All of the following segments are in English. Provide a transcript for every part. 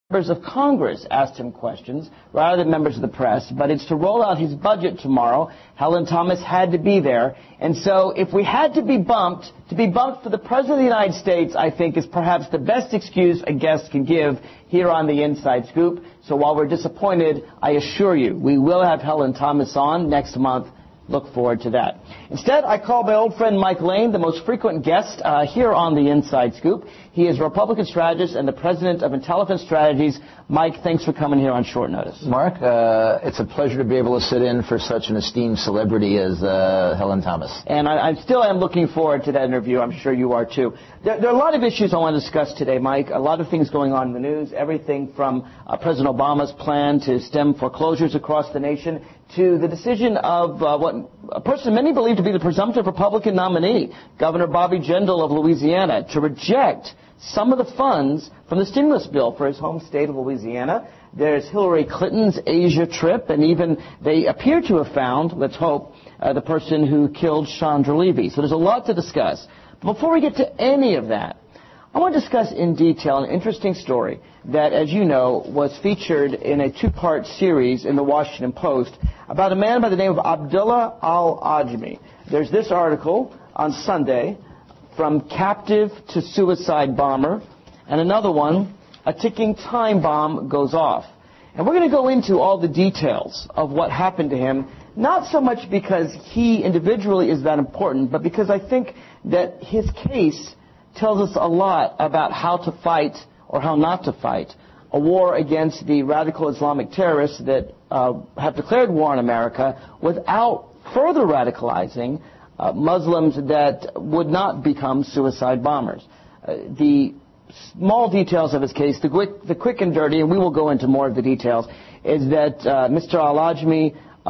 Members of Congress asked him questions rather than members of the press, but it's to roll out his budget tomorrow. Helen Thomas had to be there. And so if we had to be bumped for the President of the United States, I think is perhaps the best excuse a guest can give here on the Inside Scoop. So while we're disappointed, I assure you, we will have Helen Thomas on next month. Look forward to that. Instead, I call my old friend Mike Lane, the most frequent guest here on the Inside Scoop. He is a Republican strategist and the president of Intelligence Strategies. Mike, thanks for coming here on short notice. Mark, it's a pleasure to be able to sit in for such an esteemed celebrity as Helen Thomas. And I still am looking forward to that interview. I'm sure you are, too. There are a lot of issues I want to discuss today, Mike. A lot of things going on in the news, everything from President Obama's plan to stem foreclosures across the nation to the decision of what a person many believe to be the presumptive Republican nominee, Governor Bobby Jindal of Louisiana, to reject some of the funds from the stimulus bill for his home state of Louisiana. There's Hillary Clinton's Asia trip, and even they appear to have found, let's hope, the person who killed Chandra Levy. So there's a lot to discuss. But before we get to any of that, I want to discuss in detail an interesting story that, as you know, was featured in a two-part series in the Washington Post about a man by the name of Abdullah al-Ajmi. There's this article on Sunday, From Captive to Suicide Bomber, and another one, A Ticking Time Bomb Goes Off. And we're going to go into all the details of what happened to him, not so much because he individually is that important, but because I think that his case tells us a lot about how to fight or how not to fight a war against the radical Islamic terrorists that have declared war on America without further radicalizing Muslims that would not become suicide bombers. The small details of his case, the quick and dirty, and we will go into more of the details, is that Mr. al-Ajmi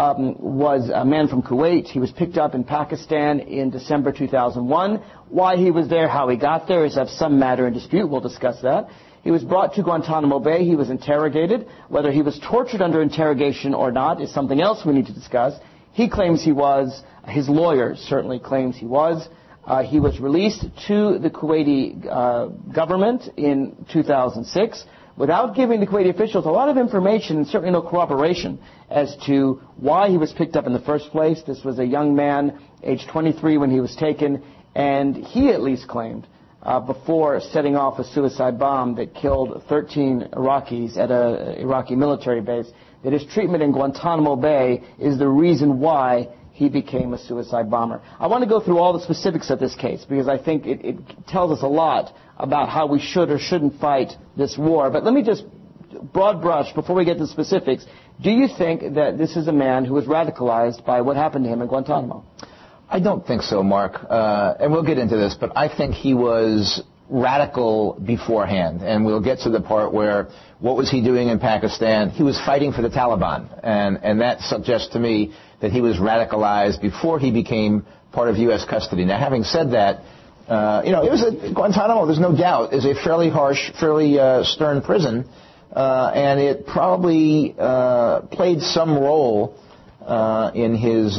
was a man from Kuwait. He was picked up in Pakistan in December 2001. Why he was there, how he got there, is of some matter in dispute. We'll discuss that. He was brought to Guantanamo Bay. He was interrogated. Whether he was tortured under interrogation or not is something else we need to discuss. He claims he was. His lawyer certainly claims he was. He was released to the Kuwaiti government in 2006 without giving the Kuwaiti officials a lot of information and certainly no corroboration as to why he was picked up in the first place. This was a young man, age 23 when he was taken, and he at least claimed before setting off a suicide bomb that killed 13 Iraqis at an Iraqi military base, that his treatment in Guantanamo Bay is the reason why he became a suicide bomber. I want to go through all the specifics of this case because I think it tells us a lot about how we should or shouldn't fight this war. But let me just broad brush before we get to the specifics. Do you think that this is a man who was radicalized by what happened to him in Guantanamo? I don't think so, Mark. And we'll get into this, but I think he was radical beforehand. And we'll get to the part where what was he doing in Pakistan? He was fighting for the Taliban. And that suggests to me that he was radicalized before he became part of U.S. custody. Now, having said that, it was Guantanamo, there's no doubt, is a fairly harsh, fairly stern prison. And it probably played some role in his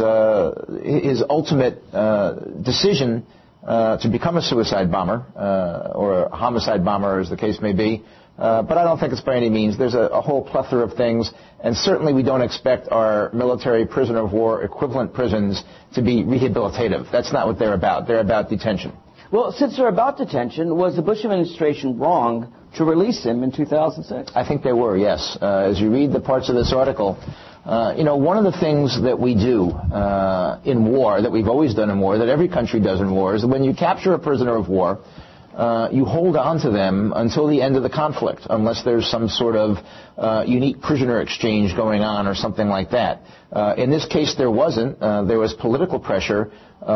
ultimate decision to become a suicide bomber or a homicide bomber, as the case may be. But I don't think it's by any means. There's a whole plethora of things, and certainly we don't expect our military prisoner of war equivalent prisons to be rehabilitative. That's not what they're about. They're about detention. Well, since they're about detention, was the Bush administration wrong to release him in 2006? I think they were, yes. As you read the parts of this article, one of the things that we do in war, that we've always done in war, that every country does in war, is that when you capture a prisoner of war, you hold on to them until the end of the conflict, unless there's some sort of unique prisoner exchange going on or something like that. In this case, there wasn't. There was political pressure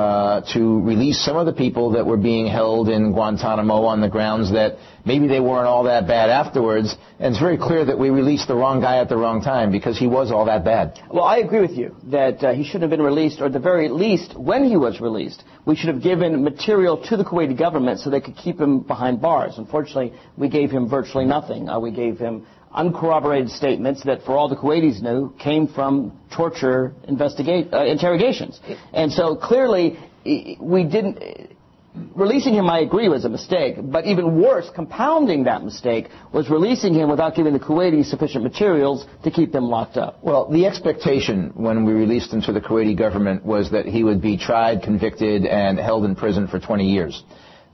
to release some of the people that were being held in Guantanamo on the grounds that maybe they weren't all that bad afterwards. And it's very clear that we released the wrong guy at the wrong time because he was all that bad. Well, I agree with you that he shouldn't have been released, or at the very least, when he was released, we should have given material to the Kuwaiti government so they could keep him behind bars. Unfortunately, we gave him virtually nothing. We gave him uncorroborated statements that, for all the Kuwaitis knew, came from torture interrogations. And so clearly we didn't. releasing him, I agree, was a mistake. But even worse, compounding that mistake, was releasing him without giving the Kuwaitis sufficient materials to keep them locked up. Well, the expectation when we released him to the Kuwaiti government was that he would be tried, convicted, and held in prison for 20 years.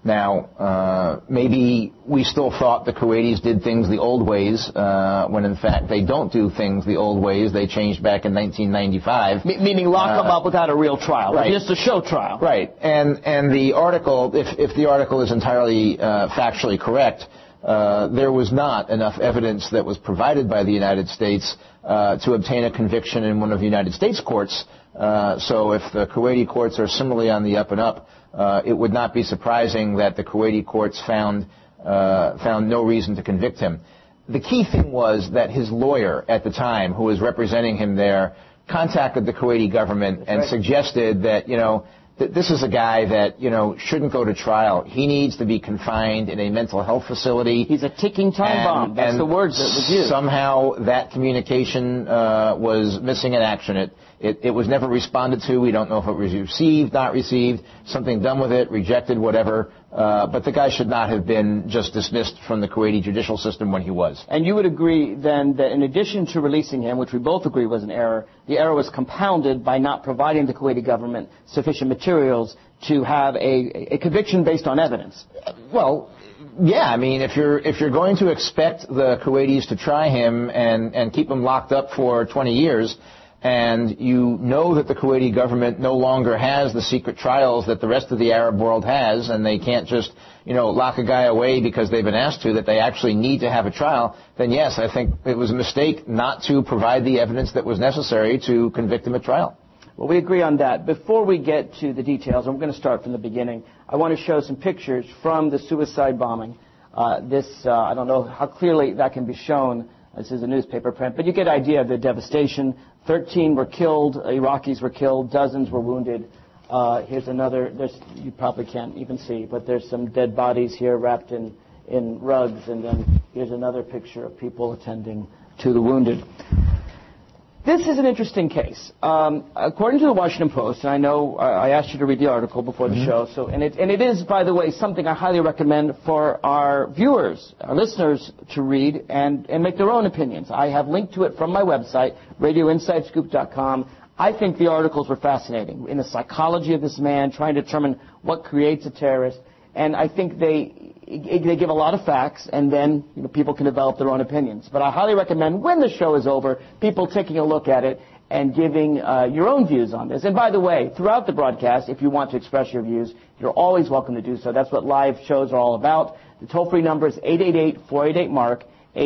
Now, maybe we still thought the Kuwaitis did things the old ways, when in fact they don't do things the old ways. They changed back in 1995. Meaning lock them up without a real trial, right? Just a show trial. Right. And the article, if the article is entirely factually correct, there was not enough evidence that was provided by the United States to obtain a conviction in one of the United States courts. So if the Kuwaiti courts are similarly on the up and up, it would not be surprising that the Kuwaiti courts found no reason to convict him. The key thing was that his lawyer at the time, who was representing him there, contacted the Kuwaiti government and suggested that, this is a guy that, shouldn't go to trial. He needs to be confined in a mental health facility. He's a ticking time bomb. That's the words that was used. Somehow that communication was missing in action. It was never responded to. We don't know if it was received, not received, something done with it, rejected, whatever. But the guy should not have been just dismissed from the Kuwaiti judicial system when he was. And you would agree then that in addition to releasing him, which we both agree was an error, the error was compounded by not providing the Kuwaiti government sufficient materials to have a conviction based on evidence. Well, yeah, I mean, if you're going to expect the Kuwaitis to try him and keep him locked up for 20 years, and you know that the Kuwaiti government no longer has the secret trials that the rest of the Arab world has, and they can't just, lock a guy away because they've been asked to, that they actually need to have a trial, then yes, I think it was a mistake not to provide the evidence that was necessary to convict him at trial. Well, we agree on that. Before we get to the details, and we're going to start from the beginning, I want to show some pictures from the suicide bombing. I don't know how clearly that can be shown. This is a newspaper print, but you get an idea of the devastation. 13 were killed, Iraqis were killed, dozens were wounded. Here's another, you probably can't even see, but there's some dead bodies here wrapped in rugs, and then here's another picture of people attending to the wounded. This is an interesting case. According to the Washington Post, and I know I asked you to read the article before the show, and it is, by the way, something I highly recommend for our viewers, our listeners, to read and make their own opinions. I have linked to it from my website, radioinsidescoop.com. I think the articles were fascinating in the psychology of this man, trying to determine what creates a terrorist, and I think they give a lot of facts, and then people can develop their own opinions. But I highly recommend, when the show is over, people taking a look at it and giving your own views on this. And by the way, throughout the broadcast, if you want to express your views, you're always welcome to do so. That's what live shows are all about. The toll-free number is 888-488-MARK,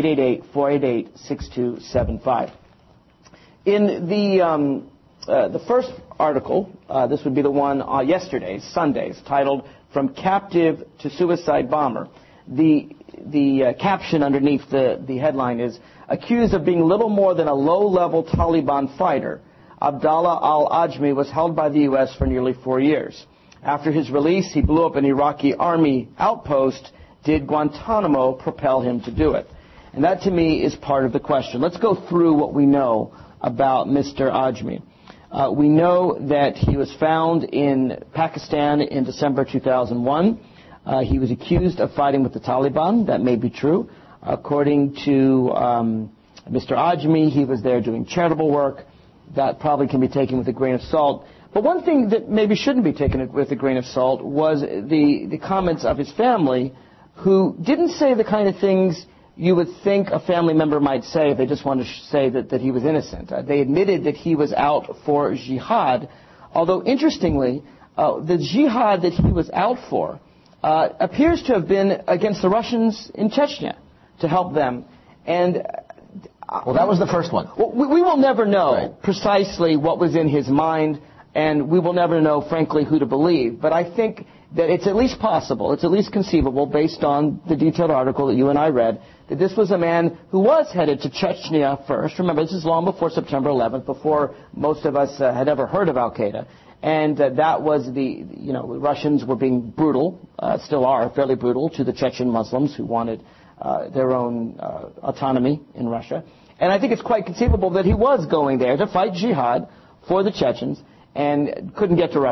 888-488-6275. In the first article, this would be the one Sunday's, titled "From Captive to Suicide Bomber." The caption underneath the headline is, "Accused of being little more than a low-level Taliban fighter, Abdallah al-Ajmi was held by the U.S. for nearly 4 years. After his release, he blew up an Iraqi army outpost. Did Guantanamo propel him to do it?" And that, to me, is part of the question. Let's go through what we know about Mr. Ajmi. We know that he was found in Pakistan in December 2001. He was accused of fighting with the Taliban. That may be true. According to Mr. Ajmi, he was there doing charitable work. That probably can be taken with a grain of salt. But one thing that maybe shouldn't be taken with a grain of salt was the comments of his family, who didn't say the kind of things you would think a family member might say if they just wanted to say that he was innocent. They admitted that he was out for jihad, although interestingly, the jihad that he was out for appears to have been against the Russians in Chechnya, to help them. And well, that was the first one. We will never know precisely what was in his mind, and we will never know, frankly, who to believe. But I think that it's at least possible, it's at least conceivable, based on the detailed article that you and I read, that this was a man who was headed to Chechnya first. Remember, this is long before September 11th, before most of us had ever heard of Al-Qaeda. And that was the Russians were being brutal, still are fairly brutal, to the Chechen Muslims who wanted their own autonomy in Russia. And I think it's quite conceivable that he was going there to fight jihad for the Chechens and couldn't get to Russia.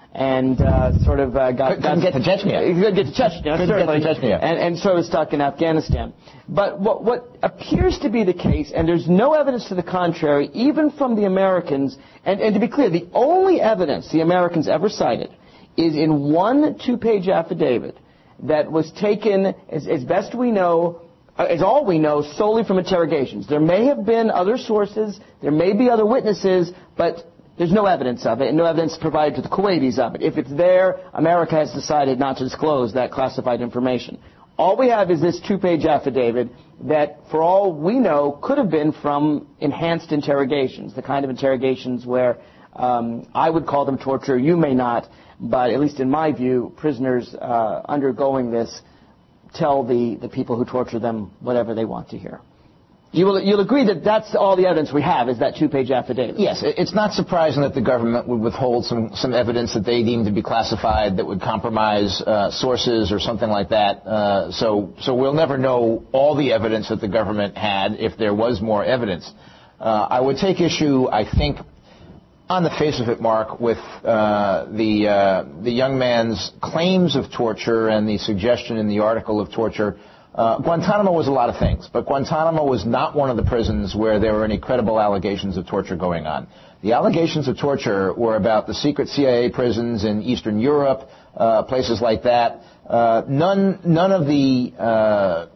and sort of couldn't get to Chechnya. He couldn't get to Chechnya, certainly. Get to Chechnya. And sort of stuck in Afghanistan. But what appears to be the case, and there's no evidence to the contrary, even from the Americans, and to be clear, the only evidence the Americans ever cited is in one 2-page affidavit that was taken, as best we know, as all we know, solely from interrogations. There may have been other sources, there may be other witnesses, but there's no evidence of it, and no evidence provided to the Kuwaitis of it. If it's there, America has decided not to disclose that classified information. All we have is this 2-page affidavit that, for all we know, could have been from enhanced interrogations, the kind of interrogations where I would call them torture, you may not, but at least in my view, prisoners undergoing this tell the people who torture them whatever they want to hear. You'll agree that that's all the evidence we have, is that 2-page affidavit? Yes, it's not surprising that the government would withhold some evidence that they deem to be classified that would compromise sources or something like that. So we'll never know all the evidence that the government had if there was more evidence. I would take issue, I think, on the face of it, Mark, with the young man's claims of torture and the suggestion in the article of torture. Guantanamo was a lot of things, but Guantanamo was not one of the prisons where there were any credible allegations of torture going on. The allegations of torture were about the secret CIA prisons in Eastern Europe, places like that. None of the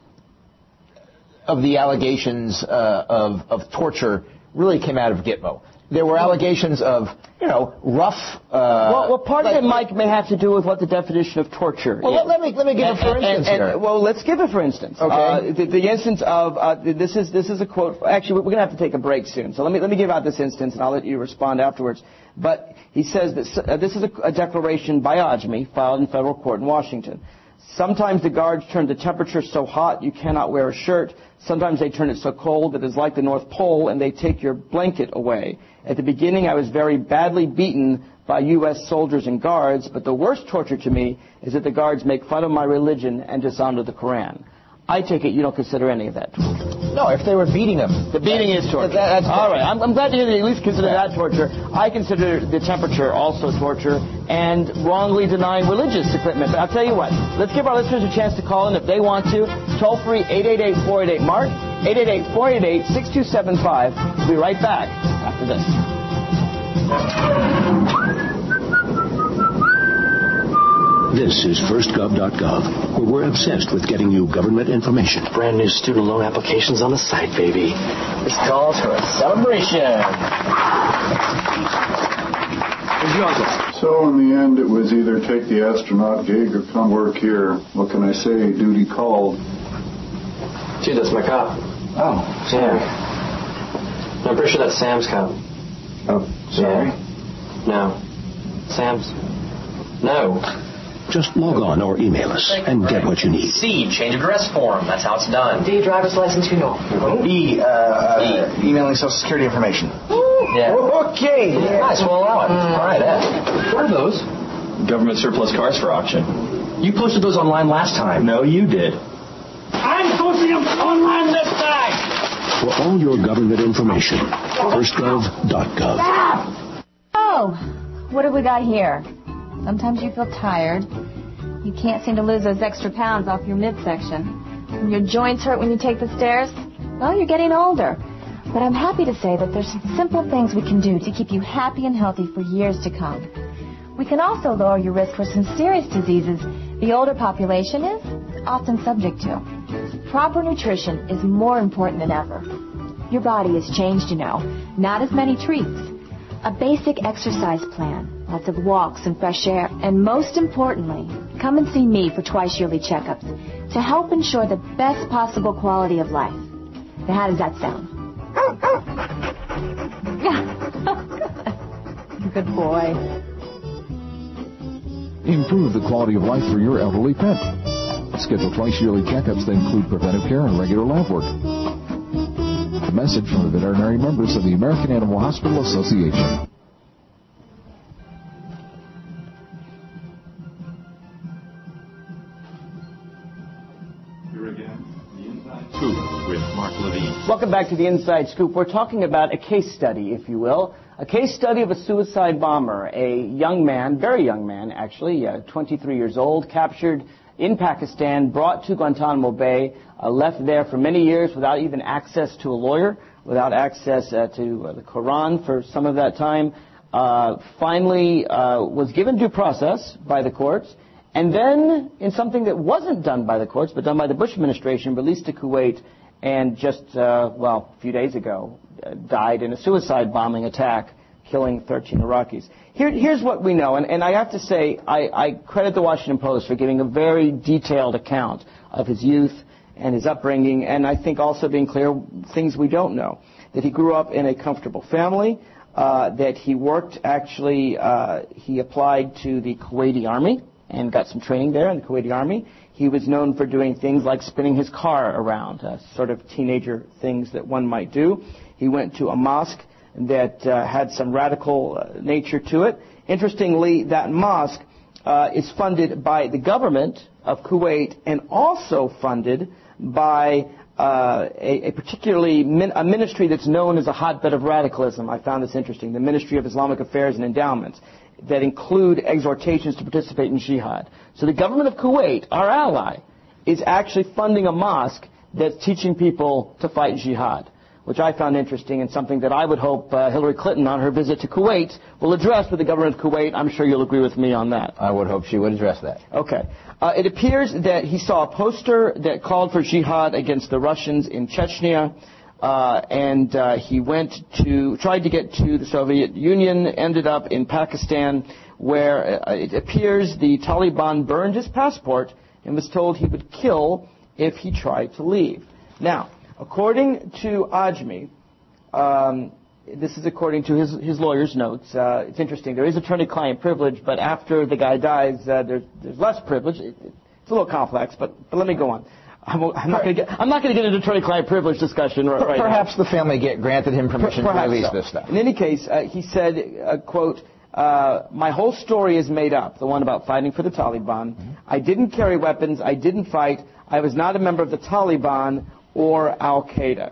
allegations of torture really came out of Gitmo. There were allegations of, rough... well, part of it, Mike, may have to do with what the definition of torture is. Well, let me give it for instance here. Well, let's give it for instance. Okay. The instance of, this is a quote, actually, we're going to have to take a break soon, so let me give out this instance, and I'll let you respond afterwards. But he says that this is a declaration by Ajmi, filed in federal court in Washington. Sometimes the guards turn the temperature so hot you cannot wear a shirt. Sometimes they turn it so cold that it's like the North Pole, and they take your blanket away. At the beginning, I was very badly beaten by U.S. soldiers and guards, but the worst torture to me is that the guards make fun of my religion and dishonor the Koran. I take it you don't consider any of that torture. No, if they were beating him. The beating is torture. That's all right. I'm glad to hear that you at least consider that torture. I consider the temperature also torture and wrongly denying religious equipment. But I'll tell you what. Let's give our listeners a chance to call in if they want to. Toll free 888-488-MARK, 888-488-6275. We'll be right back after this. This is firstgov.gov, where we're obsessed with getting you government information. Brand new student loan applications on the site, baby. This calls for a celebration. Where's your uncle? So in the end, it was either take the astronaut gig or come work here. What can I say? Duty called. Dude, that's my cop. Oh, sorry. No, I'm pretty sure that's Sam's cop. Oh, sorry. Yeah. No. Sam's? No. Just log on or email us and get what you need. C, change of address form. That's how it's done. D, driver's license, you know. E, emailing Social Security information. Yeah. Okay. Yeah. Nice, we'll allow it. All right, What are those? Government surplus cars for auction. You posted those online last time. No, you did. I'm posting them online this time. For all your government information, firstgov.gov. Oh, what have we got here? Sometimes you feel tired. You can't seem to lose those extra pounds off your midsection. And your joints hurt when you take the stairs. Well, you're getting older. But I'm happy to say that there's some simple things we can do to keep you happy and healthy for years to come. We can also lower your risk for some serious diseases the older population is often subject to. Proper nutrition is more important than ever. Your body has changed, Not as many treats. A basic exercise plan. Lots of walks and fresh air. And most importantly, come and see me for twice-yearly checkups to help ensure the best possible quality of life. Now, how does that sound? Good boy. Improve the quality of life for your elderly pet. Schedule twice-yearly checkups that include preventive care and regular lab work. A message from the veterinary members of the American Animal Hospital Association. Welcome back to the Inside Scoop. We're talking about a case study, if you will, A case study of a suicide bomber, a young man, very young man actually, 23 years old, captured in Pakistan, brought to Guantanamo Bay, left there for many years without even access to a lawyer, without access to the Quran for some of that time, finally was given due process by the courts, and then in something that wasn't done by the courts but done by the Bush administration, released to Kuwait, and just, a few days ago, died in a suicide bombing attack, killing 13 Iraqis. Here's what we know, and I have to say, I credit the Washington Post for giving a very detailed account of his youth and his upbringing, and I think also being clear, things we don't know. That he grew up in a comfortable family, that he worked, actually, he applied to the Kuwaiti Army and got some training there in the Kuwaiti Army. He was known for doing things like spinning his car around, sort of teenager things that one might do. He went to a mosque that had some radical nature to it. Interestingly, that mosque is funded by the government of Kuwait and also funded by a ministry that's known as a hotbed of radicalism. I found this interesting, the Ministry of Islamic Affairs and Endowments, that include exhortations to participate in jihad. So the government of Kuwait, our ally, is actually funding a mosque that's teaching people to fight jihad, which I found interesting and something that I would hope Hillary Clinton on her visit to Kuwait will address with the government of Kuwait. I'm sure you'll agree with me on that. I would hope she would address that. Okay. It appears that he saw a poster that called for jihad against the Russians in Chechnya, and he tried to get to the Soviet Union, ended up in Pakistan, where it appears the Taliban burned his passport and was told he would kill if he tried to leave. Now, according to Ajmi, this is according to his lawyer's notes. It's interesting. There is attorney-client privilege, but after the guy dies, there's less privilege. It's a little complex, but let me go on. I'm not going to get into attorney-client privilege discussion right now. Perhaps the family granted him permission to release this stuff. In any case, he said, quote, my whole story is made up, the one about fighting for the Taliban. Mm-hmm. I didn't carry weapons. I didn't fight. I was not a member of the Taliban or Al-Qaeda.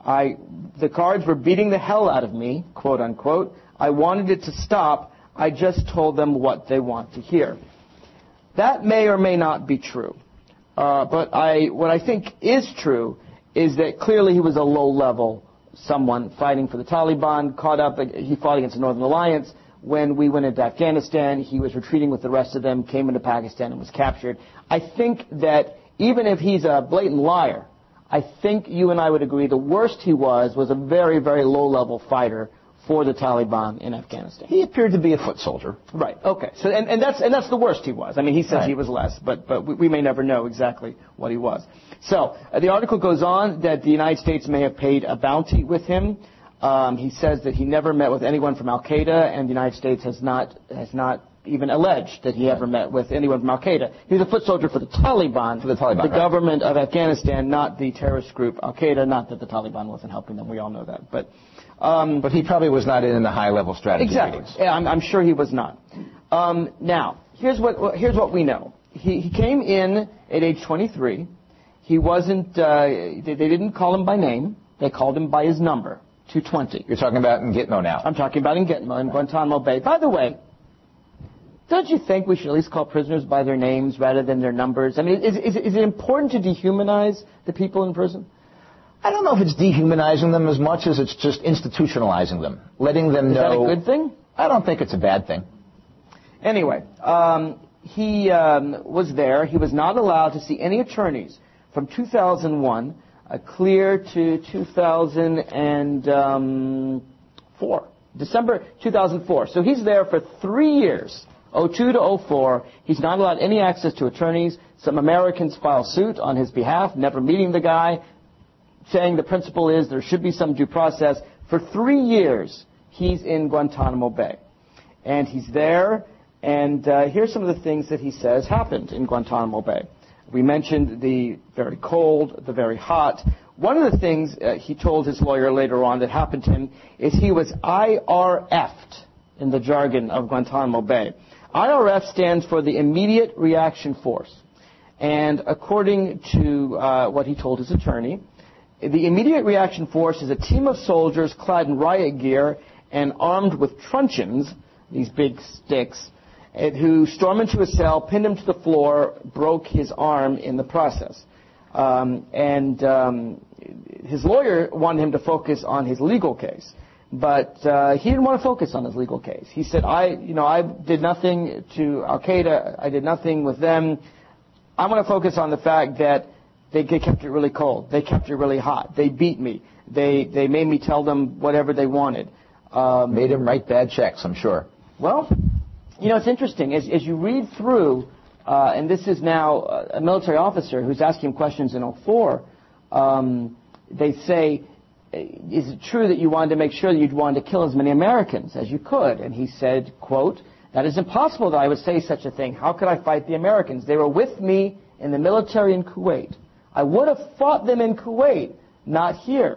The Kurds were beating the hell out of me, quote unquote. I wanted it to stop. I just told them what they want to hear. That may or may not be true. But what I think is true is that clearly he was a low-level someone fighting for the Taliban, he fought against the Northern Alliance. When we went into Afghanistan, he was retreating with the rest of them, came into Pakistan and was captured. I think that even if he's a blatant liar, I think you and I would agree the worst he was a very, very low-level fighter for the Taliban in Afghanistan. He appeared to be a foot soldier. Right. Okay. So and that's the worst he was. I mean, he says he was less, but we may never know exactly what he was. So the article goes on that the United States may have paid a bounty with him. He says that he never met with anyone from Al-Qaeda, and the United States has not even alleged that he ever met with anyone from Al-Qaeda. He was a foot soldier for the Taliban, the government of Afghanistan, not the terrorist group Al-Qaeda. Not that the Taliban wasn't helping them. We all know that. But he probably was not in the high-level strategy exactly. meetings. Yeah, I'm sure he was not. Now, here's what we know. He came in at age 23. He wasn't. They didn't call him by name. They called him by his number, 220. You're talking about in Gitmo now. I'm talking about in Gitmo, in Guantanamo Bay. By the way, don't you think we should at least call prisoners by their names rather than their numbers? I mean, is it important to dehumanize the people in prison? I don't know if it's dehumanizing them as much as it's just institutionalizing them, letting them know. Is that a good thing? I don't think it's a bad thing. Anyway, he was there. He was not allowed to see any attorneys from 2001 clear to 2004, December 2004. So he's there for 3 years. 02 to 04, he's not allowed any access to attorneys. Some Americans file suit on his behalf, never meeting the guy, saying the principle is there should be some due process. For 3 years, he's in Guantanamo Bay. And he's there, and here's some of the things that he says happened in Guantanamo Bay. We mentioned the very cold, the very hot. One of the things he told his lawyer later on that happened to him is he was IRF'd in the jargon of Guantanamo Bay. IRF stands for the Immediate Reaction Force. And according to what he told his attorney, the Immediate Reaction Force is a team of soldiers clad in riot gear and armed with truncheons, these big sticks, who stormed into a cell, pinned him to the floor, broke his arm in the process. His lawyer wanted him to focus on his legal case, but he didn't want to focus on his legal case. He said, I did nothing to Al-Qaeda. I did nothing with them. I want to focus on the fact that they kept it really cold. They kept it really hot. They beat me. They made me tell them whatever they wanted. Made him write bad checks, I'm sure. Well, it's interesting. As you read through, and this is now a military officer who's asking questions in 2004, they say, is it true that you wanted to make sure that you'd wanted to kill as many Americans as you could? And he said, quote, that is impossible that I would say such a thing. How could I fight the Americans? They were with me in the military in Kuwait. I would have fought them in Kuwait, not here.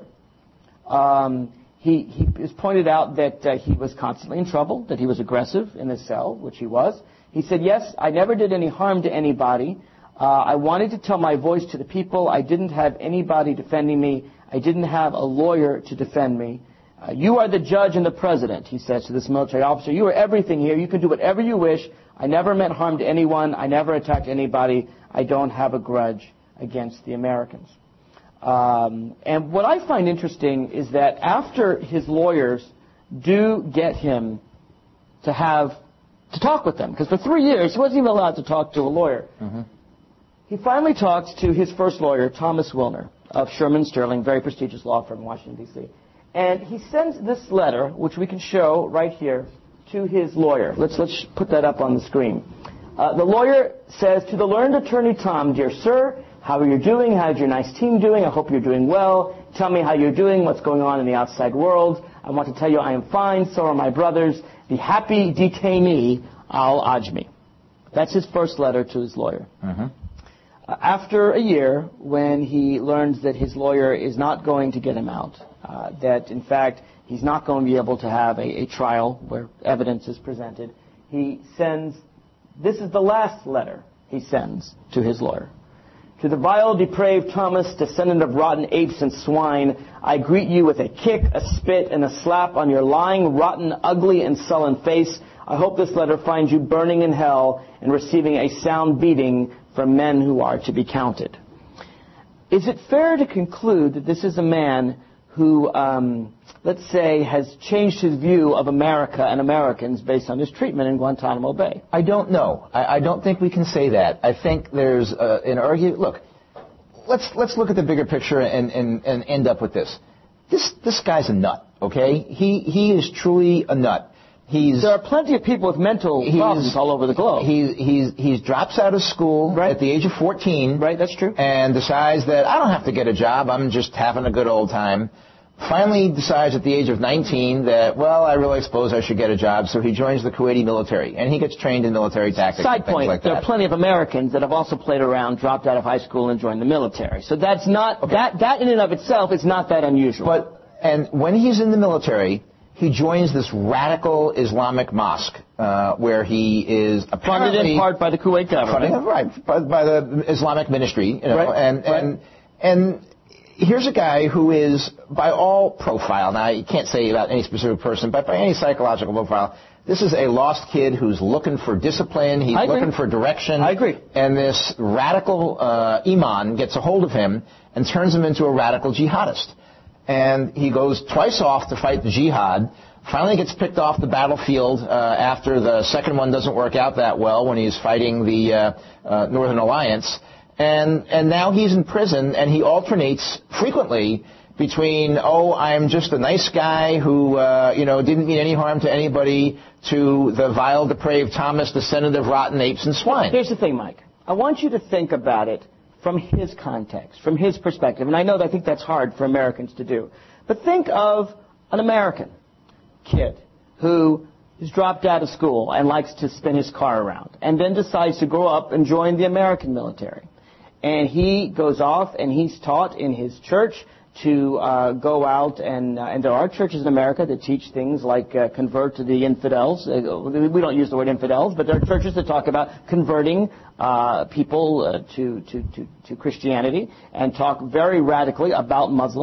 He has pointed out that he was constantly in trouble, that he was aggressive in his cell, which he was. He said, yes, I never did any harm to anybody. I wanted to tell my voice to the people. I didn't have anybody defending me. I didn't have a lawyer to defend me. You are the judge and the president, he says to this military officer. You are everything here. You can do whatever you wish. I never meant harm to anyone. I never attacked anybody. I don't have a grudge against the Americans. And what I find interesting is that after his lawyers do get him to talk with them, because for 3 years he wasn't even allowed to talk to a lawyer. Mm-hmm. He finally talks to his first lawyer, Thomas Wilner, of Sherman Sterling, very prestigious law firm in Washington, D.C. And he sends this letter, which we can show right here, to his lawyer. Let's put that up on the screen. The lawyer says, to the learned attorney Tom, dear sir, how are you doing? How's your nice team doing? I hope you're doing well. Tell me how you're doing, what's going on in the outside world. I want to tell you I am fine, so are my brothers. The happy detainee, Al-Ajmi. That's his first letter to his lawyer. Mm-hmm. After a year, when he learns that his lawyer is not going to get him out, that in fact he's not going to be able to have a trial where evidence is presented, he sends, this is the last letter he sends to his lawyer. To the vile, depraved Thomas, descendant of rotten apes and swine, I greet you with a kick, a spit, and a slap on your lying, rotten, ugly, and sullen face. I hope this letter finds you burning in hell and receiving a sound beating from men who are to be counted. Is it fair to conclude that this is a man who, let's say, has changed his view of America and Americans based on his treatment in Guantanamo Bay? I don't know. I don't think we can say that. I think there's an argument. Look, let's look at the bigger picture and end up with this. This guy's a nut, okay? He is truly a nut. There are plenty of people with mental problems all over the globe. He drops out of school at the age of 14. Right, that's true. And decides that I don't have to get a job. I'm just having a good old time. Finally decides at the age of 19 that, well, I really suppose I should get a job. So he joins the Kuwaiti military. And he gets trained in military tactics. Side point, like there are plenty of Americans that have also played around, dropped out of high school, and joined the military. So that's not, that in and of itself is not that unusual. And when he's in the military, he joins this radical Islamic mosque, where he is apparently funded in part by the Kuwait government, by the Islamic ministry, you know, and here's a guy who is, by all profile, now you can't say about any specific person, but by any psychological profile, this is a lost kid who's looking for discipline. He's looking for direction. I agree. And this radical imam gets a hold of him and turns him into a radical jihadist. And he goes twice off to fight the jihad, finally gets picked off the battlefield after the second one doesn't work out that well when he's fighting the Northern Alliance. And now he's in prison, and he alternates frequently between, I'm just a nice guy who, didn't mean any harm to anybody, to the vile, depraved Thomas, descendant of rotten apes and swine. Here's the thing, Mike. I want you to think about it from his context, from his perspective. And I know that I think that's hard for Americans to do. But think of an American kid who is dropped out of school and likes to spin his car around and then decides to grow up and join the American military. And he goes off and he's taught in his church to go out and there are churches in America that teach things like convert to the infidels. We don't use the word infidels, but there are churches that talk about converting people to Christianity and talk very radically about Muslims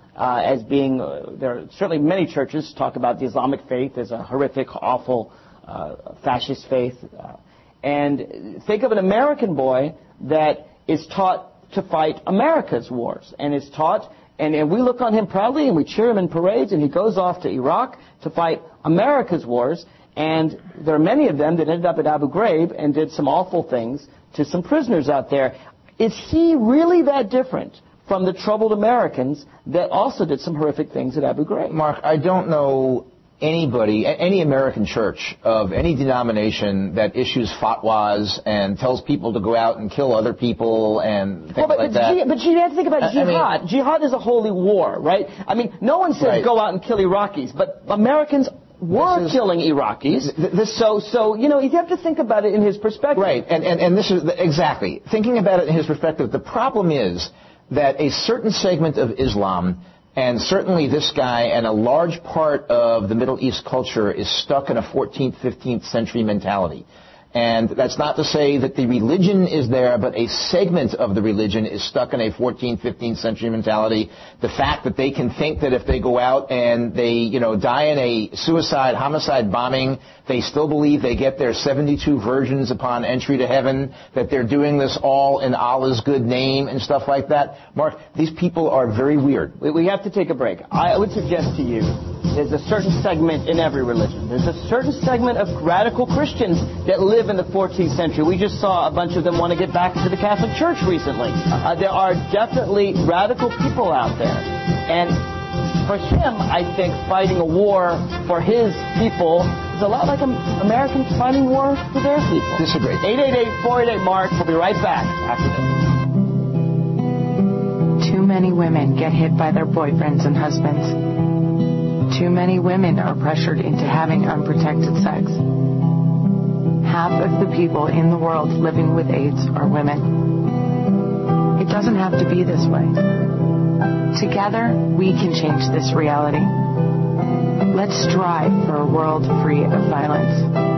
as being, there are certainly many churches talk about the Islamic faith as a horrific, awful, fascist faith. And think of an American boy that is taught to fight America's wars, and is taught, and we look on him proudly, and we cheer him in parades, and he goes off to Iraq to fight America's wars, and there are many of them that ended up at Abu Ghraib and did some awful things to some prisoners out there. Is he really that different from the troubled Americans that also did some horrific things at Abu Ghraib? Mark, I don't know anybody, any American church of any denomination that issues fatwas and tells people to go out and kill other people and things like that. But you have to think about jihad. Jihad is a holy war, right? I mean, no one says go out and kill Iraqis, but Americans were killing Iraqis. So you know, you have to think about it in his perspective. Right, and this is exactly thinking about it in his perspective. The problem is that a certain segment of Islam, and certainly this guy and a large part of the Middle East culture, is stuck in a 14th, 15th century mentality. And that's not to say that the religion is there, but a segment of the religion is stuck in a 14th, 15th century mentality. The fact that they can think that if they go out and they, you know, die in a suicide, homicide bombing, they still believe they get their 72 virgins upon entry to heaven, that they're doing this all in Allah's good name and stuff like that. Mark, these people are very weird. We have to take a break. I would suggest to you, there's a certain segment in every religion. There's a certain segment of radical Christians that live in the 14th century. We just saw a bunch of them want to get back into the Catholic Church recently. There are definitely radical people out there. And for him, I think fighting a war for his people is a lot like Americans fighting war for their people. Disagree. 888-488-MARK. We'll be right back after this. Too many women get hit by their boyfriends and husbands. Too many women are pressured into having unprotected sex. Half of the people in the world living with AIDS are women. It doesn't have to be this way. Together, we can change this reality. Let's strive for a world free of violence.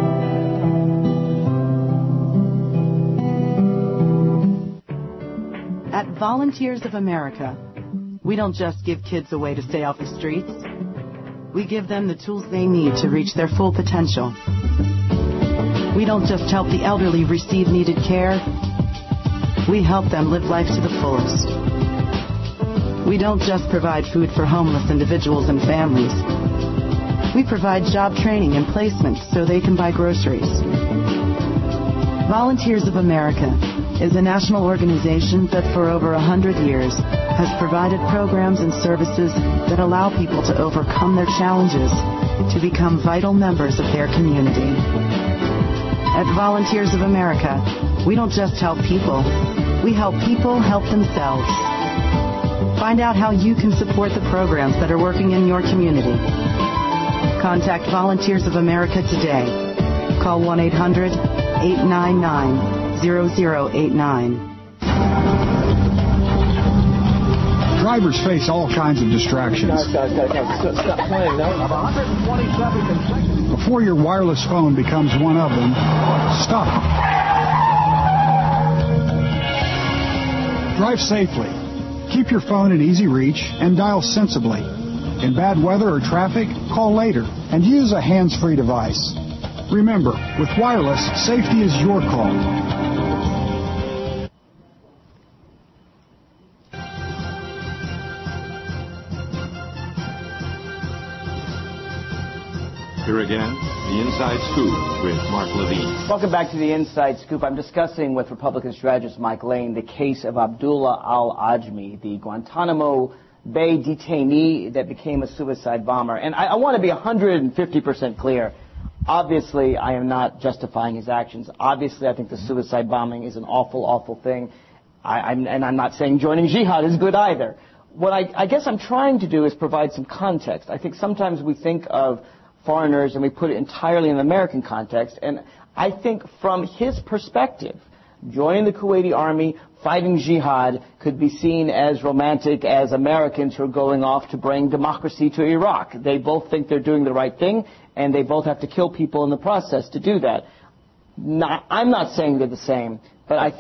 At Volunteers of America, we don't just give kids a way to stay off the streets. We give them the tools they need to reach their full potential. We don't just help the elderly receive needed care. We help them live life to the fullest. We don't just provide food for homeless individuals and families. We provide job training and placement so they can buy groceries. Volunteers of America is a national organization that for over 100 years has provided programs and services that allow people to overcome their challenges to become vital members of their community. At Volunteers of America, we don't just help people, we help people help themselves. Find out how you can support the programs that are working in your community. Contact Volunteers of America today. Call 1-800-899-0089. Drivers face all kinds of distractions. Before your wireless phone becomes one of them, stop. Drive safely. Keep your phone in easy reach and dial sensibly. In bad weather or traffic, call later and use a hands-free device. Remember, with wireless, safety is your call. Here again, the Inside Scoop with Mark Levine. Welcome back to the Inside Scoop. I'm discussing with Republican strategist Mike Lane the case of Abdullah al-Ajmi, the Guantanamo Bay detainee that became a suicide bomber. And I want to be 150% clear. Obviously, I am not justifying his actions. Obviously, I think the suicide bombing is an awful, awful thing. And I'm not saying joining jihad is good either. What I guess I'm trying to do is provide some context. I think sometimes we think of foreigners and we put it entirely in the American context. And I think from his perspective, joining the Kuwaiti army, fighting jihad could be seen as romantic as Americans who are going off to bring democracy to Iraq. They both think they're doing the right thing, and they both have to kill people in the process to do that. I'm not saying they're the same, but I think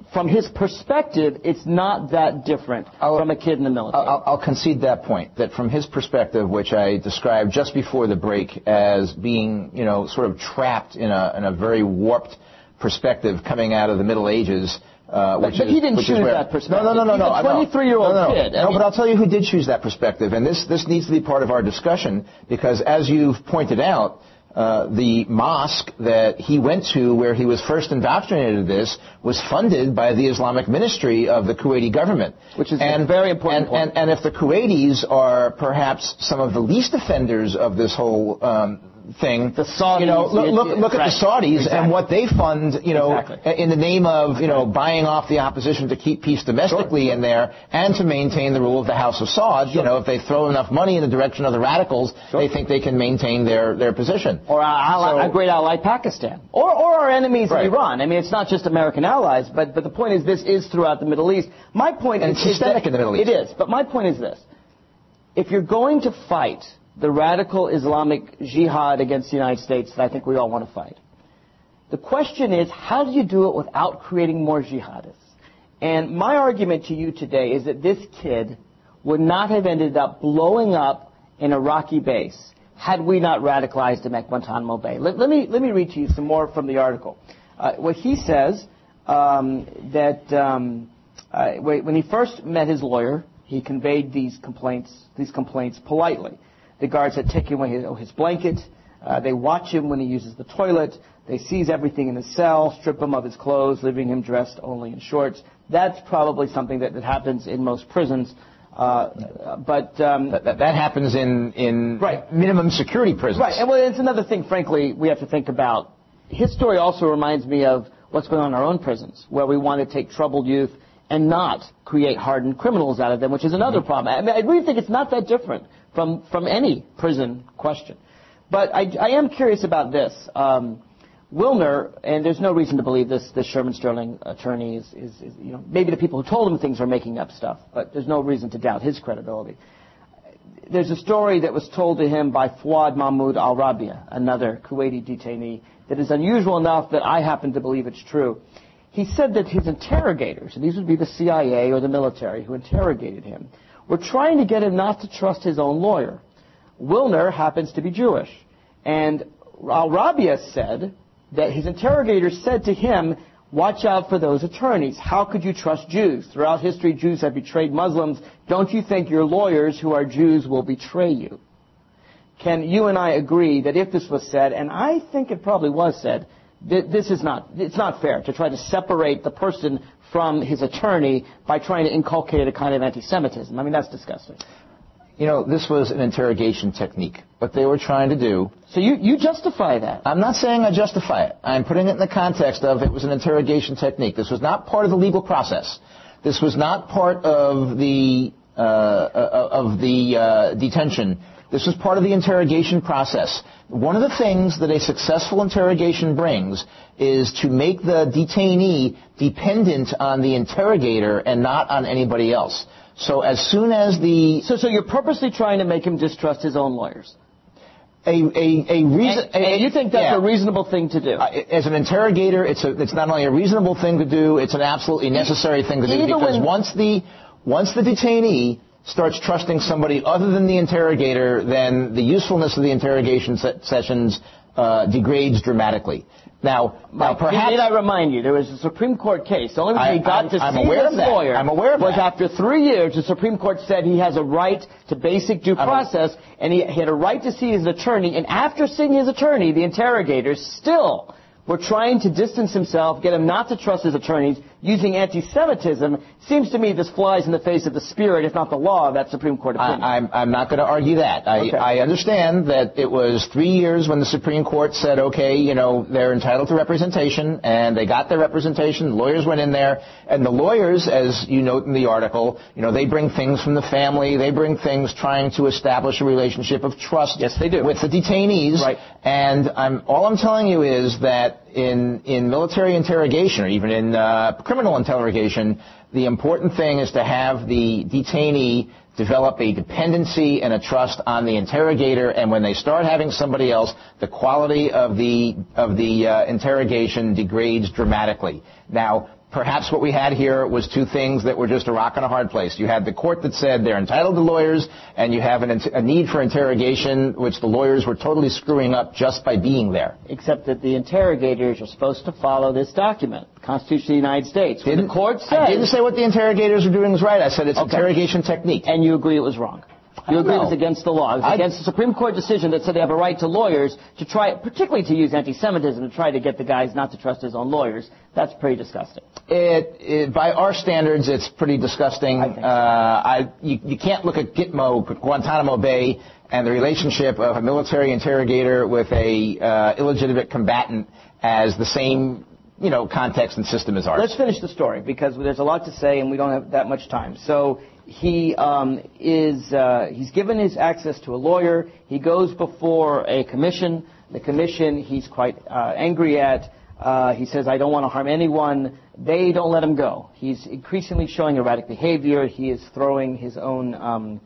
from his perspective, it's not that different from a kid in the military. I'll concede that point, that from his perspective, which I described just before the break as being, sort of trapped in a very warped perspective coming out of the Middle Ages. But he didn't choose that perspective. No. He's a 23-year-old kid. No, but I'll tell you who did choose that perspective, and this needs to be part of our discussion, because as you've pointed out, the mosque that he went to where he was first indoctrinated in this was funded by the Islamic Ministry of the Kuwaiti government. Which is a very important point. And if the Kuwaitis are perhaps some of the least offenders of this whole thing, the Saudis, look at the Saudis and what they fund, in the name of, buying off the opposition to keep peace domestically in there and to maintain the rule of the House of Saud. If they throw enough money in the direction of the radicals, they think they can maintain their position. Or our great ally Pakistan. Or our enemies in Iran. I mean, it's not just American allies, but the point is this is throughout the Middle East. My point is... it's systemic in the Middle East. It is. But my point is this. If you're going to fight the radical Islamic jihad against the United States that I think we all want to fight, the question is, how do you do it without creating more jihadists? And my argument to you today is that this kid would not have ended up blowing up an Iraqi base had we not radicalized him at Guantanamo Bay. Let me read to you some more from the article. What he says, that when he first met his lawyer, he conveyed these complaints politely. The guards had taken away his blanket. They watch him when he uses the toilet. They seize everything in his cell, strip him of his clothes, leaving him dressed only in shorts. That's probably something that happens in most prisons. But that happens in minimum security prisons. Right. And it's another thing, frankly, we have to think about. His story also reminds me of what's going on in our own prisons, where we want to take troubled youth and not create hardened criminals out of them, which is another problem. I mean, I really think it's not that different from any prison question. But I am curious about this. Wilner, and there's no reason to believe this Sherman Sterling attorney is maybe the people who told him things are making up stuff, but there's no reason to doubt his credibility. There's a story that was told to him by Fuad Mahmoud al-Rabia, another Kuwaiti detainee, that is unusual enough that I happen to believe it's true. He said that his interrogators, and these would be the CIA or the military who interrogated him, were trying to get him not to trust his own lawyer. Wilner happens to be Jewish. And al-Rabia said that his interrogators said to him, watch out for those attorneys. How could you trust Jews? Throughout history, Jews have betrayed Muslims. Don't you think your lawyers who are Jews will betray you? Can you and I agree that if this was said, and I think it probably was said, it's not fair to try to separate the person from his attorney by trying to inculcate a kind of anti-Semitism. I mean, that's disgusting. This was an interrogation technique. What they were trying to do... So you justify that? I'm not saying I justify it. I'm putting it in the context of it was an interrogation technique. This was not part of the legal process. This was not part of the detention. This was part of the interrogation process. One of the things that a successful interrogation brings is to make the detainee dependent on the interrogator and not on anybody else. So as soon as the... So you're purposely trying to make him distrust his own lawyers? And you think that's a reasonable thing to do? As an interrogator, it's not only a reasonable thing to do, it's an absolutely necessary thing to do, because once the detainee starts trusting somebody other than the interrogator, then the usefulness of the interrogation sessions degrades dramatically. Now, perhaps... Did I remind you, there was a Supreme Court case. The only reason he got to see his lawyer was after 3 years, the Supreme Court said he has a right to basic due process, and he had a right to see his attorney, and after seeing his attorney, the interrogators still were trying to distance himself, get him not to trust his attorneys, using anti-Semitism. Seems to me this flies in the face of the spirit, if not the law, of that Supreme Court opinion. I'm not going to argue that. I understand that it was 3 years when the Supreme Court said, okay, they're entitled to representation, and they got their representation. The lawyers went in there, and the lawyers, as you note in the article, they bring things from the family. They bring things trying to establish a relationship of trust with the detainees. Right. And all I'm telling you is that in military interrogation, or even in criminal interrogation, the important thing is to have the detainee develop a dependency and a trust on the interrogator, and when they start having somebody else, the quality of the interrogation degrades dramatically. Now, perhaps what we had here was two things that were just a rock and a hard place. You had the court that said they're entitled to lawyers, and you have a need for interrogation, which the lawyers were totally screwing up just by being there. Except that the interrogators are supposed to follow this document, the Constitution of the United States. When the court said, I didn't say what the interrogators were doing was right. I said it's interrogation technique. And you agree it was wrong? You agree it was against the law? It was against the Supreme Court decision that said they have a right to lawyers to try, particularly to use anti-Semitism, to try to get the guys not to trust his own lawyers. That's pretty disgusting. By our standards, it's pretty disgusting. You can't look at Gitmo, Guantanamo Bay, and the relationship of a military interrogator with a illegitimate combatant as the same, context and system as ours. Let's finish the story, because there's a lot to say and we don't have that much time. So he's given his access to a lawyer. He goes before a commission. The commission he's quite angry at. He says, I don't want to harm anyone. They don't let him go. He's increasingly showing erratic behavior. He is throwing his own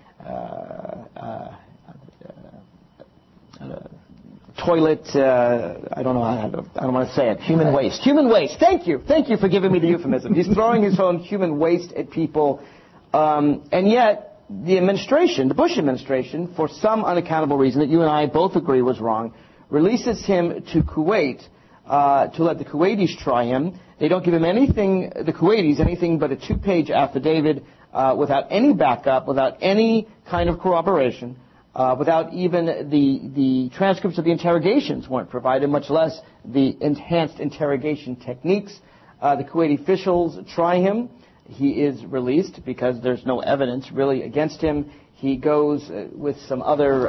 toilet, I don't want to say it. Human waste. Human waste. Thank you for giving me the euphemism. He's throwing his own human waste at people, and yet the administration, the Bush administration, for some unaccountable reason that you and I both agree was wrong, releases him to Kuwait to let the Kuwaitis try him. They don't give him anything, the Kuwaitis, anything but a 2-page affidavit without any backup, without any kind of corroboration. Without even the transcripts of the interrogations weren't provided, much less the enhanced interrogation techniques. The Kuwaiti officials try him. He is released because there's no evidence really against him. He goes with some other,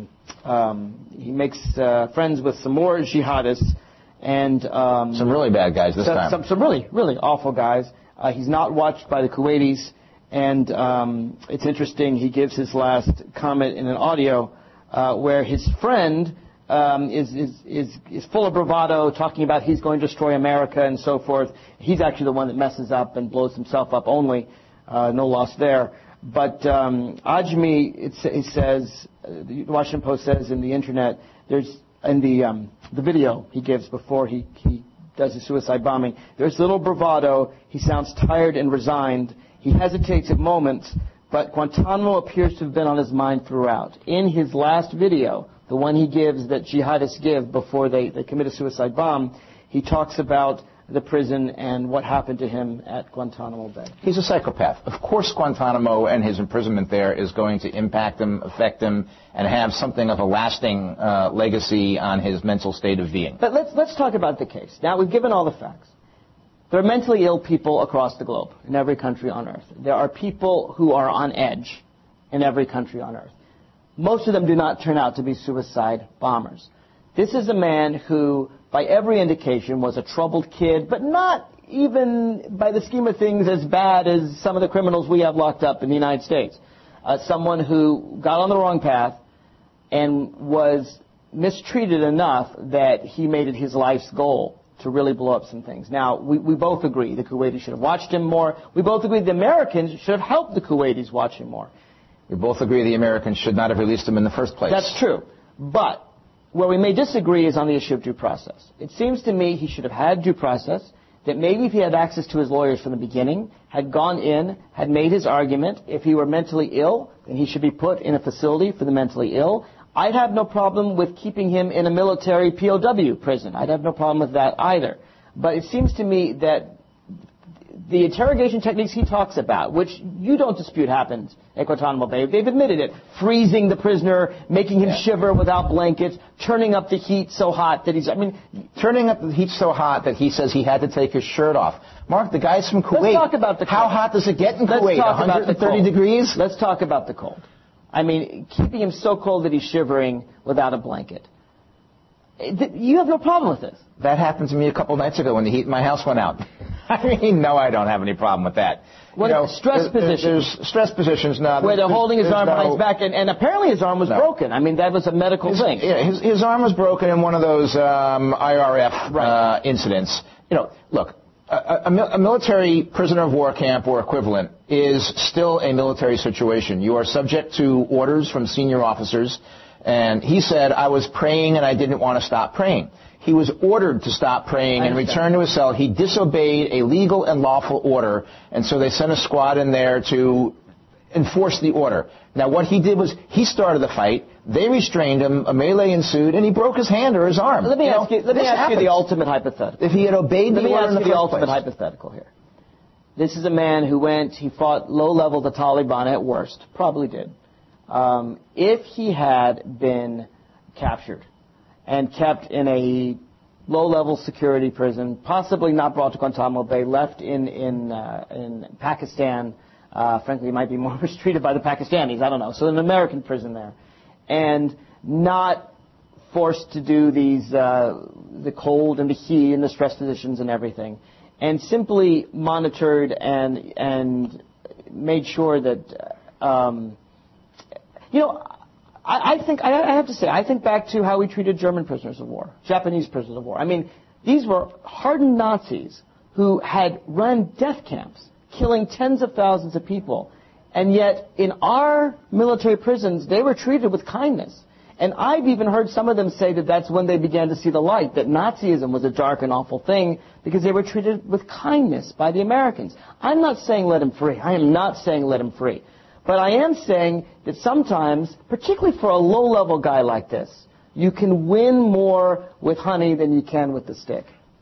he makes friends with some more jihadists and some really bad guys this time. Some really, really awful guys. He's not watched by the Kuwaitis. And it's interesting, he gives his last comment in an audio where his friend is full of bravado, talking about he's going to destroy America and so forth. He's actually the one that messes up and blows himself up only. No loss there. But Ajmi, it says, the Washington Post says in the Internet, there's in the video he gives before he does his suicide bombing, there's little bravado. He sounds tired and resigned. He hesitates at moments, but Guantanamo appears to have been on his mind throughout. In his last video, the one he gives that jihadists give before they commit a suicide bomb, he talks about the prison and what happened to him at Guantanamo Bay. He's a psychopath. Of course Guantanamo and his imprisonment there is going to impact him, affect him, and have something of a lasting legacy on his mental state of being. But let's talk about the case. Now, we've given all the facts. There are mentally ill people across the globe, in every country on earth. There are people who are on edge in every country on earth. Most of them do not turn out to be suicide bombers. This is a man who, by every indication, was a troubled kid, but not even, by the scheme of things, as bad as some of the criminals we have locked up in the United States. Someone who got on the wrong path and was mistreated enough that he made it his life's goal to really blow up some things. Now, we both agree the Kuwaitis should have watched him more. We both agree the Americans should have helped the Kuwaitis watch him more. We both agree the Americans should not have released him in the first place. That's true. But where we may disagree is on the issue of due process. It seems to me he should have had due process, that maybe if he had access to his lawyers from the beginning, had gone in, had made his argument, if he were mentally ill, then he should be put in a facility for the mentally ill. I'd have no problem with keeping him in a military POW prison. I'd have no problem with that either. But it seems to me that the interrogation techniques he talks about, which you don't dispute happened at Guantanamo Bay, they've admitted it. Freezing the prisoner, making him shiver without blankets, turning up the heat so hot that turning up the heat so hot that he says he had to take his shirt off. Mark, the guy's from Kuwait. Let's talk about the cold. How hot does it get in Kuwait? 130 degrees? Let's talk about the cold. I mean, keeping him so cold that he's shivering without a blanket. You have no problem with this. That happened to me a couple nights ago when the heat in my house went out. I mean, no, I don't have any problem with that. What stress positions? There's stress positions now. Where they're holding his arm behind his back, and apparently his arm was broken. I mean, that was a medical thing. Yeah, his arm was broken in one of those IRF incidents. Look, a military prisoner of war camp or equivalent is still a military situation. You are subject to orders from senior officers. And he said, I was praying and I didn't want to stop praying. He was ordered to stop praying and return to his cell. He disobeyed a legal and lawful order, and so they sent a squad in there to enforce the order. Now, what he did was he started the fight. They restrained him. A melee ensued, and he broke his hand or his arm. Let me ask you the ultimate hypothetical. If he had obeyed the order in the first place. Let me ask you the ultimate hypothetical here. This is a man who he fought low level the Taliban at worst. Probably did. If he had been captured and kept in a low-level security prison, possibly not brought to Guantanamo Bay, left in Pakistan. Frankly, he might be more mistreated by the Pakistanis. I don't know. So an American prison there, and not forced to do these the cold and the heat and the stress positions and everything, and simply monitored and made sure that I think I have to say, I think back to how we treated German prisoners of war, Japanese prisoners of war. I mean, these were hardened Nazis who had run death camps, killing tens of thousands of people. And yet, in our military prisons, they were treated with kindness. And I've even heard some of them say that that's when they began to see the light, that Nazism was a dark and awful thing because they were treated with kindness by the Americans. I'm not saying let him free. I am not saying let him free. But I am saying that sometimes, particularly for a low-level guy like this, you can win more with honey than you can with the stick.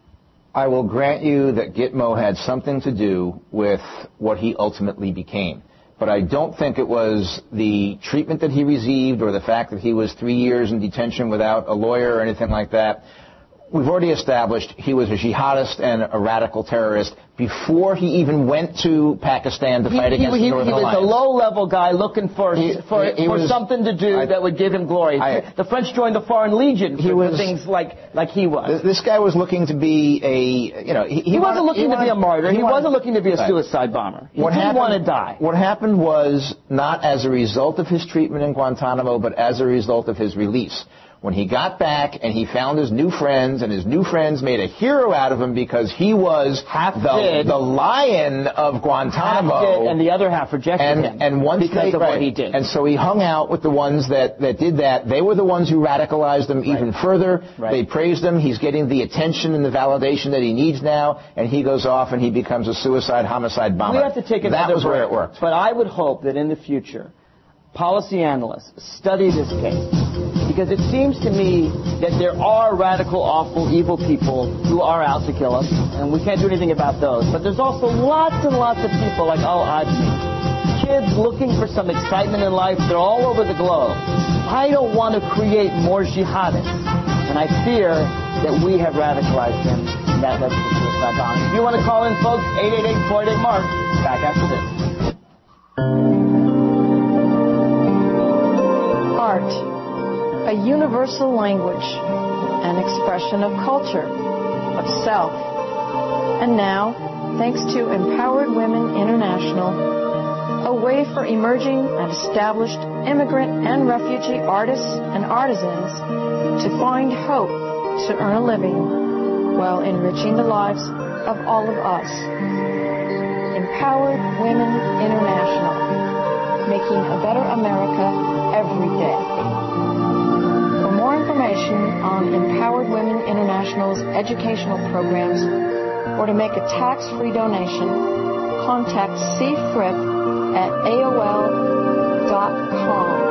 I will grant you that Gitmo had something to do with what he ultimately became. But I don't think it was the treatment that he received or the fact that he was 3 years in detention without a lawyer or anything like that. We've already established he was a jihadist and a radical terrorist before he even went to Pakistan to fight against the Northern Alliance. He was a low-level guy looking for something to do that would give him glory. The French joined the Foreign Legion for things like he was. This guy was looking to be He wasn't looking to be a martyr. He wasn't looking to be a suicide bomber. He didn't want to die. What happened was not as a result of his treatment in Guantanamo, but as a result of his release. When he got back and he found his new friends, and his new friends made a hero out of him because he was the lion of Guantanamo. And the other half rejected him and once because of what he did. And so he hung out with the ones that did that. They were the ones who radicalized him even further. They praised him. He's getting the attention and the validation that he needs now, and he goes off and he becomes a suicide, homicide bomber. We have to take another break. That was where it worked. But I would hope that in the future, policy analysts study this case, because it seems to me that there are radical, awful, evil people who are out to kill us, and we can't do anything about those. But there's also lots and lots of people like Al-Ajmi, kids looking for some excitement in life. They're all over the globe. I don't want to create more jihadists, and I fear that we have radicalized them, and that led to the suicide bombing. If you want to call in, folks, 888-48-MARK. Back after this. Art, a universal language, an expression of culture, of self. And now, thanks to Empowered Women International, a way for emerging and established immigrant and refugee artists and artisans to find hope to earn a living while enriching the lives of all of us. Empowered Women International, making a better America every day. For more information on Empowered Women International's educational programs or to make a tax-free donation, contact C. Fripp at AOL.com.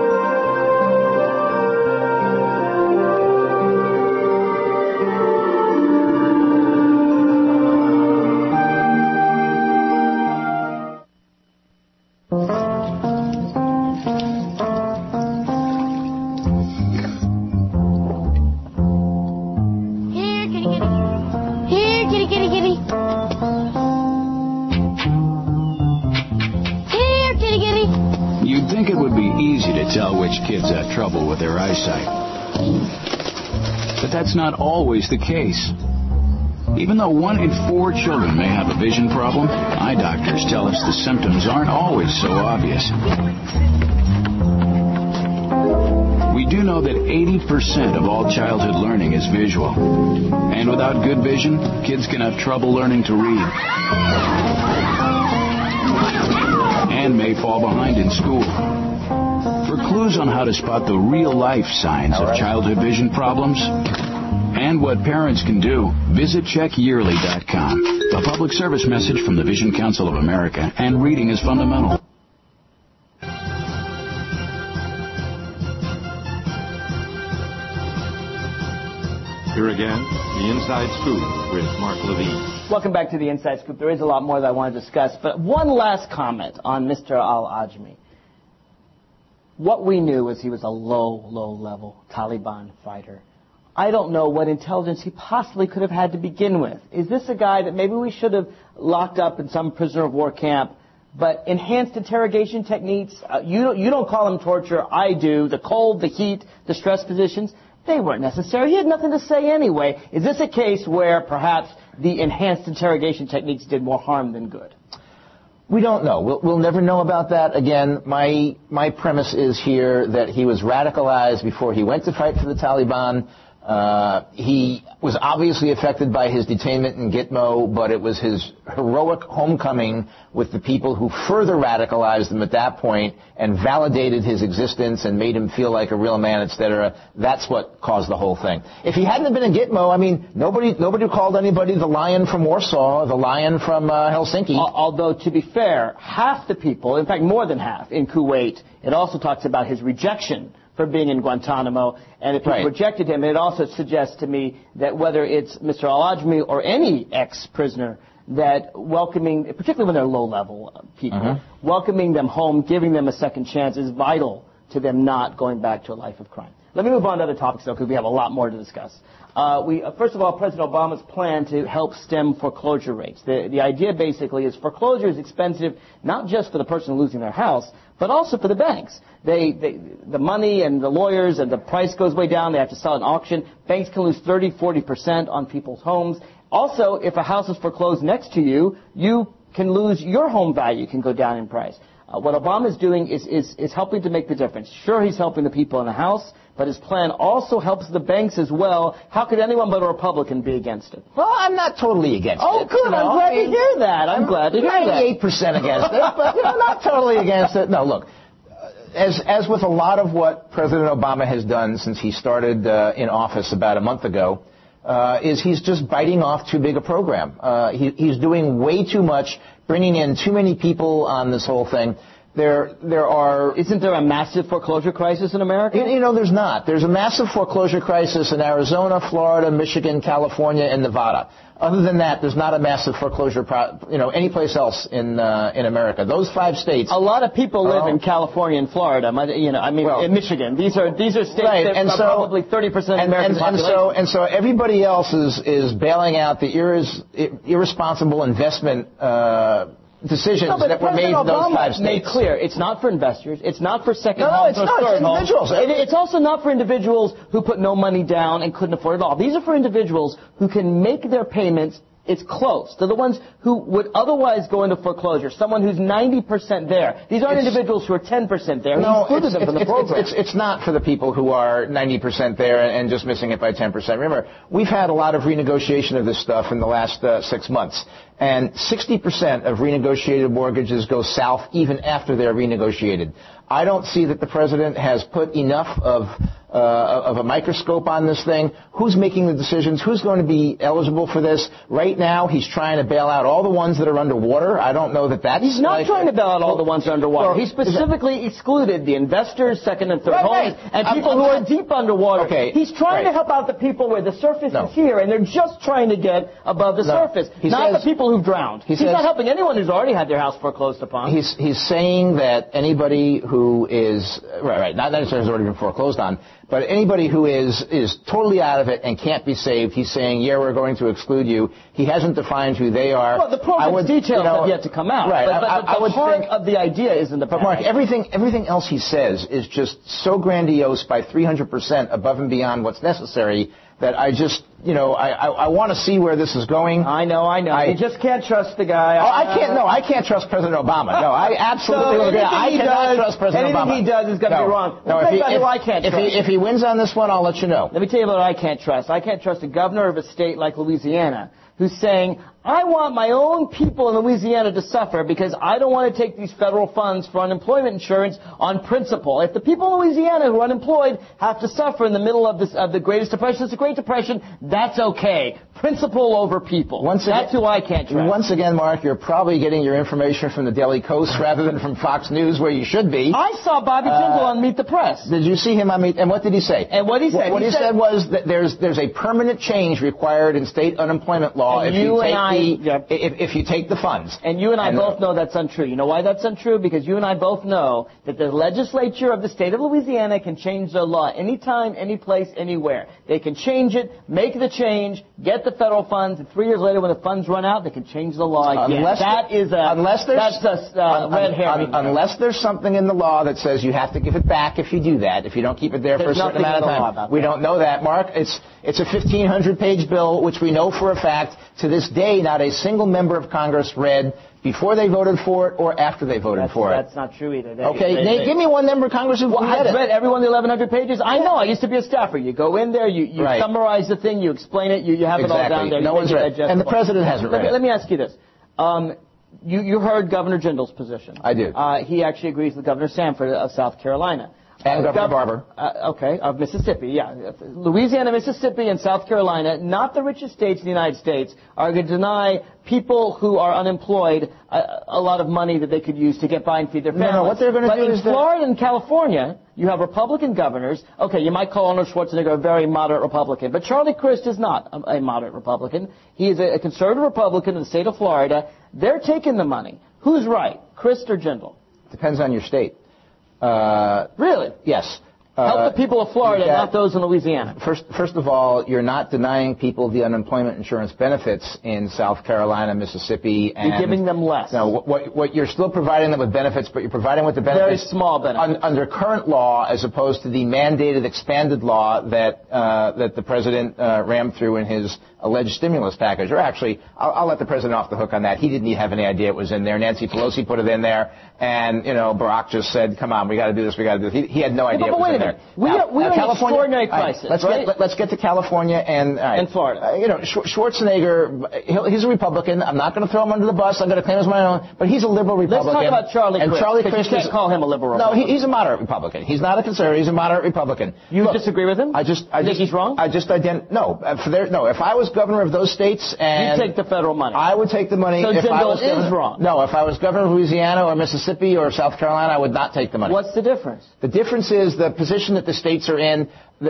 Kids have trouble with their eyesight. But that's not always the case. Even though 1 in 4 children may have a vision problem, eye doctors tell us the symptoms aren't always so obvious. We do know that 80% of all childhood learning is visual. And without good vision, kids can have trouble learning to read. And may fall behind in school. For clues on how to spot the real-life signs of childhood vision problems, and what parents can do, visit checkyearly.com. A public service message from the Vision Council of America and Reading is Fundamental. Here again, the Inside Scoop with Mark Levine. Welcome back to the Inside Scoop. There is a lot more that I want to discuss, but one last comment on Mr. al-Ajmi. What we knew was he was a low-level Taliban fighter. I don't know what intelligence he possibly could have had to begin with. Is this a guy that maybe we should have locked up in some prisoner of war camp, but enhanced interrogation techniques? You don't call them torture. I do. The cold, the heat, the stress positions, they weren't necessary. He had nothing to say anyway. Is this a case where perhaps the enhanced interrogation techniques did more harm than good? We don't know. We'll never know about that. Again, my premise is here that he was radicalized before he went to fight for the Taliban. He was obviously affected by his detainment in Gitmo, but it was his heroic homecoming with the people who further radicalized him at that point and validated his existence and made him feel like a real man, etc. That's what caused the whole thing. If he hadn't been in Gitmo, I mean, nobody called anybody the lion from Warsaw, the lion from Helsinki. Although, to be fair, half the people, in fact more than half, in Kuwait, it also talks about his rejection for being in Guantanamo, and if you rejected him, it also suggests to me that whether it's Mr. al-Ajmi or any ex-prisoner, that welcoming, particularly when they're low-level people, welcoming them home, giving them a second chance is vital to them not going back to a life of crime. Let me move on to other topics, though, because we have a lot more to discuss. First of all, President Obama's plan to help stem foreclosure rates. The idea basically is foreclosure is expensive not just for the person losing their house, but also for the banks. The money and the lawyers and the price goes way down. They have to sell at an auction. Banks can lose 30-40% on people's homes. Also, if a house is foreclosed next to you, you can lose your home value, can go down in price. What Obama is doing is helping to make the difference. Sure, he's helping the people in the house, but his plan also helps the banks as well. How could anyone but a Republican be against it? Well, I'm not totally against it. Oh, good. I'm glad to hear that. I'm glad to hear that. 98% against it, but not totally against it. No, look, as with a lot of what President Obama has done since he started in office about a month ago, is he's just biting off too big a program. He's doing way too much, bringing in too many people on this whole thing. Isn't there a massive foreclosure crisis in America? There's not. There's a massive foreclosure crisis in Arizona, Florida, Michigan, California, and Nevada. Other than that, there's not a massive foreclosure any place else in America. Those 5 states. A lot of people live in California and Florida. In Michigan. These are states that are probably 30% of American population. And so everybody else is bailing out the irresponsible investment decisions that were made in those 5 states. Made clear it's not for investors, it's not for second homes or third homes. It's also not for individuals who put no money down and couldn't afford it all. These are for individuals who can make their payments. It's close to the ones who would otherwise go into foreclosure. Someone who's 90% there. These aren't individuals who are 10% there. No, it's not for the people who are 90% there and just missing it by 10%. Remember, we've had a lot of renegotiation of this stuff in the last 6 months. And 60% of renegotiated mortgages go south even after they're renegotiated. I don't see that the president has put enough of a microscope on this thing. Who's making the decisions? Who's going to be eligible for this? Right now, he's trying to bail out all the ones that are underwater. I don't know that's... He's not trying to bail out all the ones that are underwater. Well, he specifically excluded the investors, second and third homes, and people who are deep underwater. Okay, he's trying to help out the people where the surface is here, and they're just trying to get above the surface. Not the people who've drowned. He's not helping anyone who's already had their house foreclosed upon. He's saying that anybody who is... not necessarily has already been foreclosed on, but anybody who is totally out of it and can't be saved, he's saying, we're going to exclude you. He hasn't defined who they are. Well, the program details have yet to come out. Right. But the heart of the idea is in the But, Mark, everything else he says is just so grandiose by 300% above and beyond what's necessary that I just, I want to see where this is going. I know. You just can't trust the guy. I can't trust President Obama. No, I absolutely agree. I cannot trust President Obama. Anything he does is going to be wrong. No, if he wins on this one, I'll let you know. Let me tell you what I can't trust. I can't trust a governor of a state like Louisiana who's saying, I want my own people in Louisiana to suffer because I don't want to take these federal funds for unemployment insurance on principle. If the people in Louisiana who are unemployed have to suffer in the middle of the Greatest Depression, it's the Great Depression, that's okay. Principle over people. That's who I can't trust. Once again, Mark, you're probably getting your information from the Daily Kos rather than from Fox News, where you should be. I saw Bobby Jindal on Meet the Press. Did you see him on Meet? And what did he say? And what he said? What he said was that there's a permanent change required in state unemployment law if you take the funds. And you and I both know that's untrue. You know why that's untrue? Because you and I both know that the legislature of the state of Louisiana can change their law anytime, any place, anywhere. They can change it, make the change, get the federal funds, and 3 years later when the funds run out, they can change the law again. That's a red herring. Unless there's something in the law that says you have to give it back if you do that, if you don't keep it there for a certain amount of time. We don't know that, Mark. It's a 1,500-page bill, which we know for a fact, to this day, not a single member of Congress read before they voted for it or after they voted for it. That's not true either. Nate, give me one member of Congress who read it. I've read every one of the 1,100 pages. I know. I used to be a staffer. You go in there, you summarize the thing, you explain it, you have it all down there. No one's read it. And the president hasn't read it. Let me ask you this. You heard Governor Jindal's position. I did. He actually agrees with Governor Sanford of South Carolina. And Governor Barber. Of Mississippi, yeah. Louisiana, Mississippi, and South Carolina, not the richest states in the United States, are going to deny people who are unemployed a lot of money that they could use to get by and feed their families. No, what they're going to do is in Florida and California, you have Republican governors. Okay, you might call Arnold Schwarzenegger a very moderate Republican, but Charlie Crist is not a moderate Republican. He is a conservative Republican in the state of Florida. They're taking the money. Who's right, Crist or Jindal? Depends on your state. Really? Yes. Help the people of Florida, not those in Louisiana. First of all, you're not denying people the unemployment insurance benefits in South Carolina, Mississippi, and you're giving them less. No, what you're still providing them with benefits, but you're providing with the benefits very small benefits under current law, as opposed to the mandated expanded law that the president rammed through in his alleged stimulus package. Or actually, I'll let the president off the hook on that. He didn't have any idea it was in there. Nancy Pelosi put it in there, and Barack just said, "Come on, we got to do this. We got to do this." He had no idea it was in there. We are in an extraordinary crisis. Let's get to California and Florida. Schwarzenegger, he's a Republican. I'm not going to throw him under the bus. I'm going to claim him as my own. But he's a liberal Republican. Let's talk about Charlie Crist. Charlie Crist, you can't call him a liberal Republican. No, he's a moderate Republican. He's not a conservative. He's a moderate Republican. You disagree with him? I think he's wrong? No. If I was governor of those states and you'd take the federal money. I would take the money. So Jindal is wrong. No, if I was governor of Louisiana or Mississippi or South Carolina, I would not take the money. What's the difference? The difference is the position that the states are in.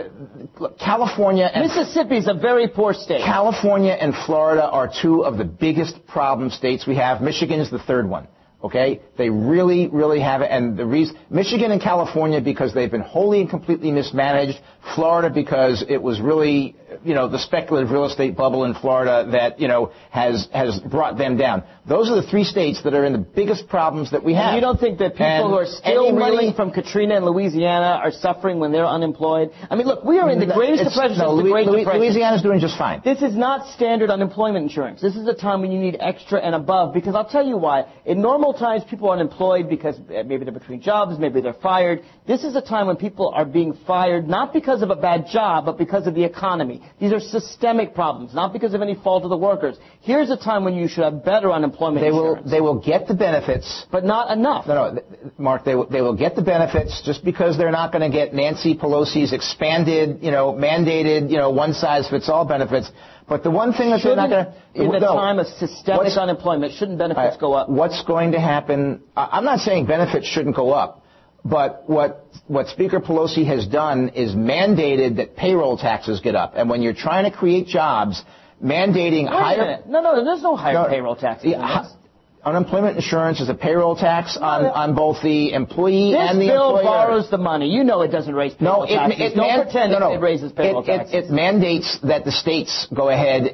California and Mississippi is a very poor state. California and Florida are two of the biggest problem states we have. Michigan is the third one. Okay? They really, really have it. And the reason, Michigan and California, because they've been wholly and completely mismanaged. Florida, because it was really, the speculative real estate bubble in Florida that, has brought them down. Those are the three states that are in the biggest problems that we have. And you don't think that people who are still reeling from Katrina in Louisiana are suffering when they're unemployed? I mean, look, we are in the greatest depression since the Great Depression. Louisiana's doing just fine. This is not standard unemployment insurance. This is a time when you need extra and above, because I'll tell you why. In normal times, people are unemployed because maybe they're between jobs, maybe they're fired. This is a time when people are being fired not because of a bad job, but because of the economy. These are systemic problems, not because of any fault of the workers. Here's a time when you should have better unemployment insurance. They will get the benefits. But not enough. No, Mark, they will get the benefits just because they're not going to get Nancy Pelosi's expanded, mandated, one-size-fits-all benefits. But the one thing that they're not going to... In the time of systemic unemployment, shouldn't benefits go up? What's going to happen... I'm not saying benefits shouldn't go up. But what Speaker Pelosi has done is mandated that payroll taxes get up. And when you're trying to create jobs, mandating higher... No, there's no higher payroll taxes. Unemployment insurance is a payroll tax on both the employee and the employer. This bill borrows the money. You know it doesn't raise payroll taxes. Don't pretend it raises payroll taxes. It mandates that the states go ahead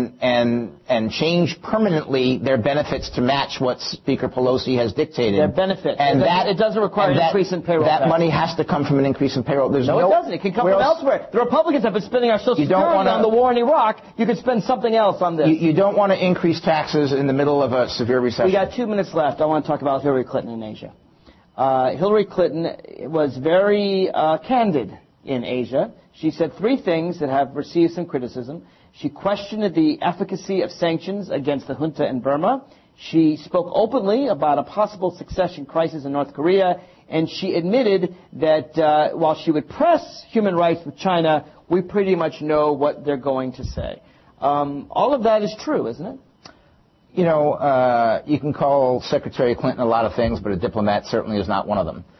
and change permanently their benefits to match what Speaker Pelosi has dictated. Their benefits. And it doesn't require an increase in payroll taxes. That money has to come from an increase in payroll. No, it doesn't. It can come from elsewhere. The Republicans have been spending our Social Security on the war in Iraq. You could spend something else on this. You don't want to increase taxes in the middle of a severe recession. We got 2 minutes left. I want to talk about Hillary Clinton in Asia. Hillary Clinton was very candid in Asia. She said 3 things that have received some criticism. She questioned the efficacy of sanctions against the junta in Burma. She spoke openly about a possible succession crisis in North Korea, and she admitted that while she would press human rights with China, we pretty much know what they're going to say. All of that is true, isn't it? You know, you can call Secretary Clinton a lot of things, but a diplomat certainly is not one of them.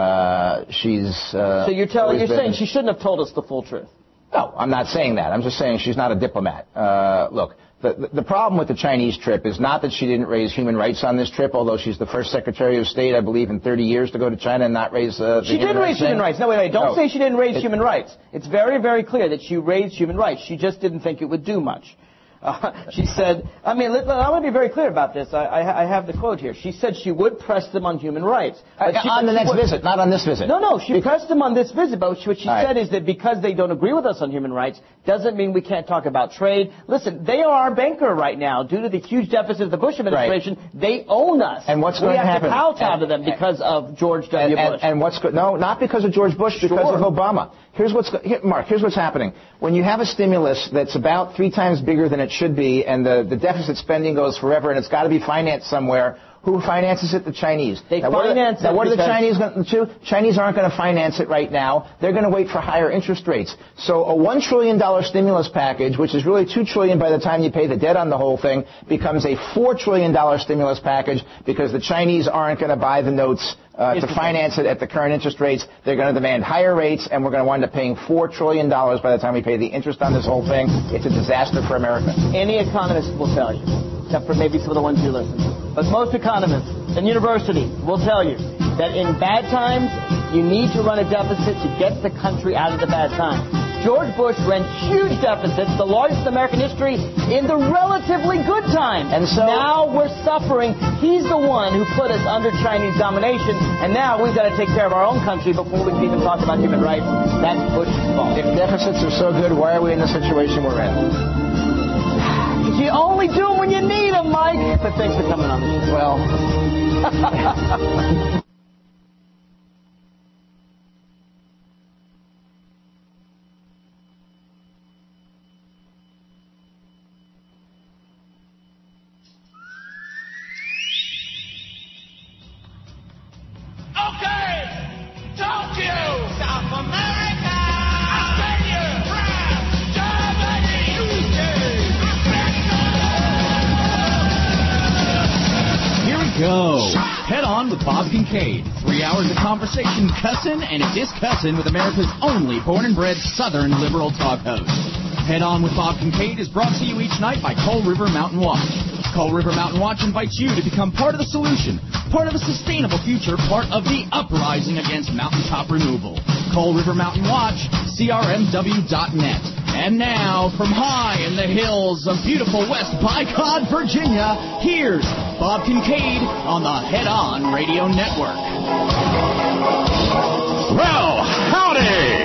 So you're saying she shouldn't have told us the full truth? No, I'm not saying that. I'm just saying she's not a diplomat. Look, the problem with the Chinese trip is not that she didn't raise human rights on this trip, although she's the first Secretary of State, I believe, in 30 years to go to China and not raise the She did raise human rights. No, wait. Don't say she didn't raise human rights. It's very, very clear that she raised human rights. She just didn't think it would do much. She said, I want to be very clear about this. I have the quote here. She said she would press them on human rights. On the next visit, not on this visit. No, she pressed them on this visit, but what she said is that because they don't agree with us on human rights, doesn't mean we can't talk about trade. Listen, they are our banker right now. Due to the huge deficit of the Bush administration, they own us. And what's going to happen? We have to kowtow to them because of George W. Bush. And what's no, not because of George Bush, because of Obama. Mark, here's what's happening. When you have a stimulus that's about 3 times bigger than it should be, and the deficit spending goes forever, and it's got to be financed somewhere, who finances it? The Chinese. What are the Chinese going to do? Chinese aren't going to finance it right now. They're going to wait for higher interest rates. So a $1 trillion stimulus package, which is really $2 trillion by the time you pay the debt on the whole thing, becomes a $4 trillion stimulus package because the Chinese aren't going to buy the notes to finance it at the current interest rates. They're going to demand higher rates, and we're going to wind up paying $4 trillion by the time we pay the interest on this whole thing. It's a disaster for America. Any economist will tell you, except for maybe some of the ones you listen to. But most economists and universities will tell you that in bad times, you need to run a deficit to get the country out of the bad times. George Bush ran huge deficits, the largest in American history, in the relatively good times. And so now we're suffering. He's the one who put us under Chinese domination, and now we've got to take care of our own country before we can even talk about human rights. That's Bush's fault. If deficits are so good, why are we in the situation we're in? You only do them when you need them, Mike. But thanks for coming on the show. Well. Bob Kincaid. 3 hours of conversation, cussing and discussing with America's only born and bred Southern liberal talk host. Head On with Bob Kincaid is brought to you each night by Coal River Mountain Watch. Coal River Mountain Watch invites you to become part of the solution, part of a sustainable future, part of the uprising against mountaintop removal. Coal River Mountain Watch, crmw.net. And now, from high in the hills of beautiful West Bicod, Virginia, here's Bob Kincaid on the Head On Radio Network. Well, howdy!